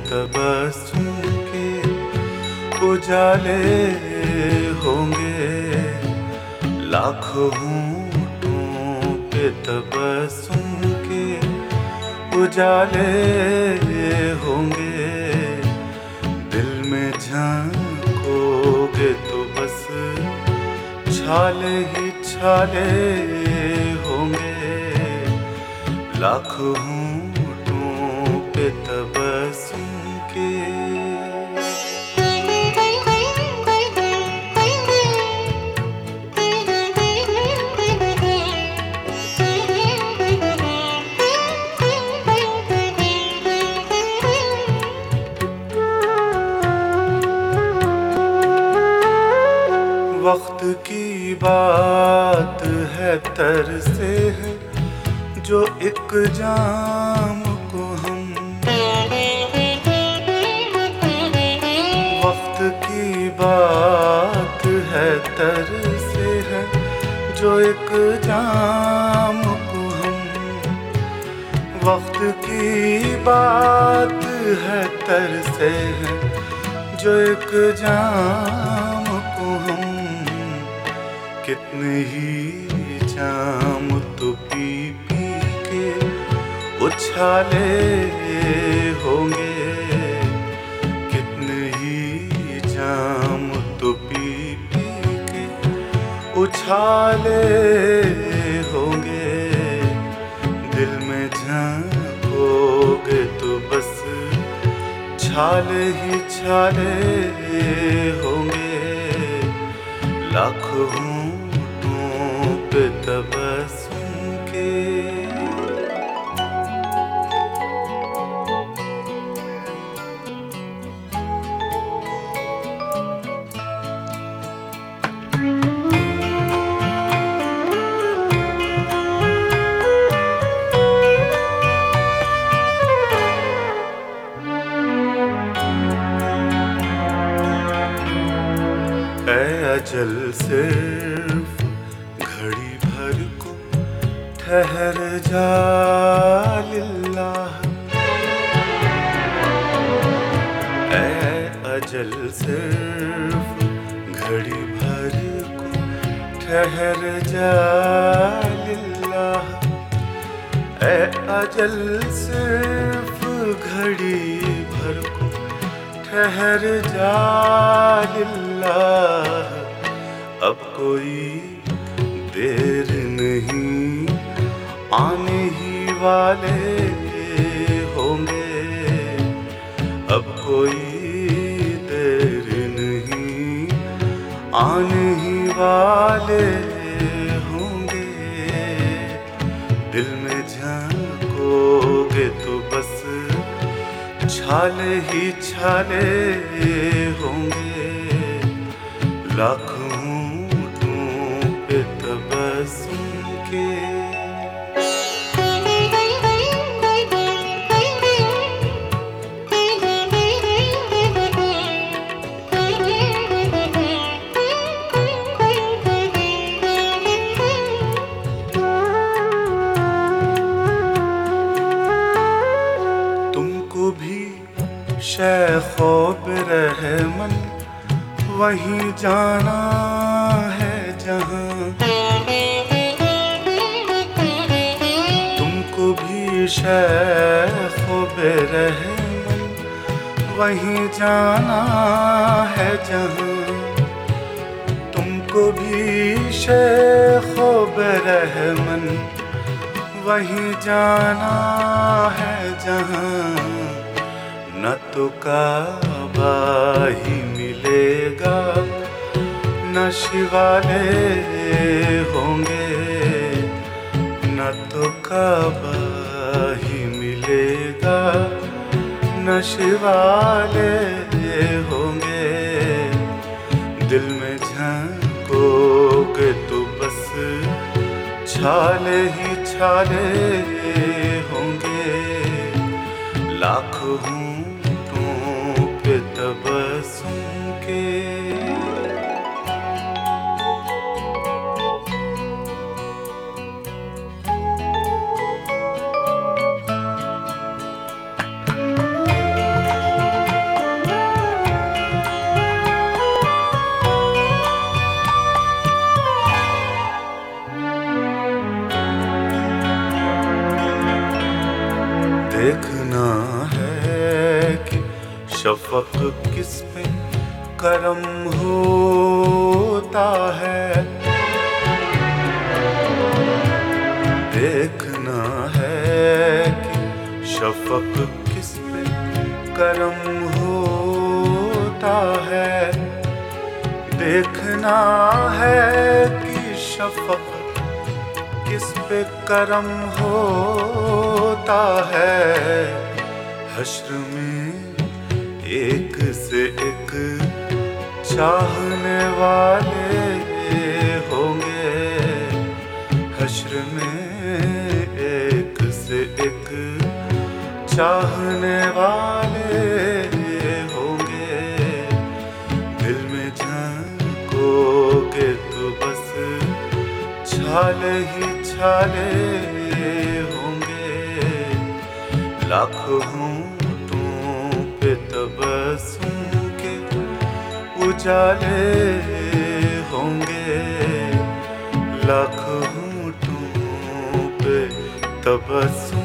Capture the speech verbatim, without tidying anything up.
तबस्सुम के उजाले होंगे, लाखों होंठों पे तबस्सुम के उजाले होंगे। दिल में झांकोगे तो बस छाले ही छाले होंगे, लाखों होंठों पे तबस्सुम के। वक्त की बात है तरसे है जो एक जाम को हम, वक्त की बात है तरसे है जो एक जाम को हम, वक्त की बात है तरसे है जो एक जाम को हम। कितने ही जाम तो पी पी के उछाले होंगे, कितने ही जाम तो पी पी के उछाले होंगे। दिल में झांकोगे तो बस छाले ही छाले होंगे, लाखों होंठों पे तबस्सुम के। अजल सिर्फ घड़ी भर को ठहर जा लिल्लाह, ऐ अजल सिर्फ घड़ी भर को ठहर जा लिल्लाह, ऐ अजल सिर्फ घड़ी भर को ठहर जा लिल्लाह। अब कोई देर नहीं आने ही वाले होंगे, अब कोई देर नहीं आने ही वाले होंगे। दिल में झांकोगे तो बस छाले ही छाले होंगे, लाखों होंठों पे तबस्सुम के। तुमको भी शेखो बिरहमन वहीं जाना है जहां, तुमको भी शेखो बिरहमन वहीं जाना है जहां, तुमको भी शेखो बिरहमन वहीं जाना है जहां। न तो काबा ही मिलेगा न शिवाले होंगे, न तो काबा ही मिलेगा न शिवाले होंगे। दिल में झांकोगे तो बस छाले ही छाले होंगे, लाखों होंठों पे तबस्सुम के। है कि शफक किस पे करम होता है। देखना है कि शफक किस पे करम होता है। देखना है कि शफक किस पे करम होता है। हश्र में एक से एक चाहने वाले होंगे। हश्र में एक से एक चाहने वाले होंगे। दिल में झांकोगे तो बस छाले ही छाले होंगे। लाखों होंठों पे तबस्सुम के उजाले होंगे। लाखों होंठों पे तबस्सुम